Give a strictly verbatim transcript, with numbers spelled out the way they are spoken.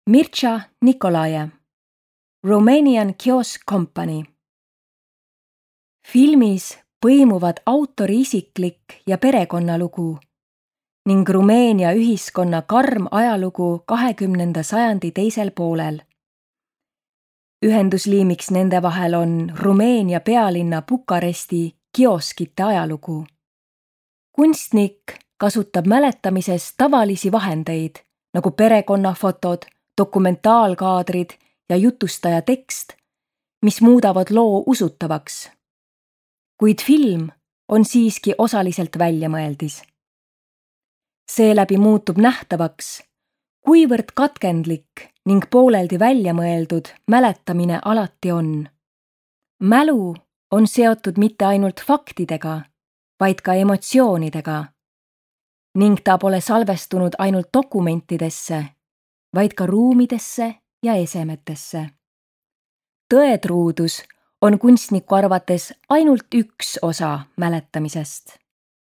Mircea Nicolae, Romanian Kiosk Company. Filmis põimuvad autori isiklik ja perekonnalugu ning Rumeenia ühiskonna karm ajalugu kahekümnenda sajandi teisel poolel. Ühendusliimiks nende vahel on Rumeenia pealinna Bukaresti kioskite ajalugu. Kunstnik kasutab mäletamises tavalisi vahendeid nagu perekonnafotod, dokumentaalkaadrid ja jutustaja tekst, mis muudavad loo usutavaks. Kuid film on siiski osaliselt väljamõeldis. Seeläbi muutub nähtavaks, kuivõrd katkendlik ning pooleldi väljamõeldud mäletamine alati on. Mälu on seotud mitte ainult faktidega, vaid ka emotsioonidega ning ta pole salvestunud ainult dokumentidesse, vaid ka ruumidesse ja esemetesse. Tõetruudus on kunstniku arvates ainult üks osa mäletamisest.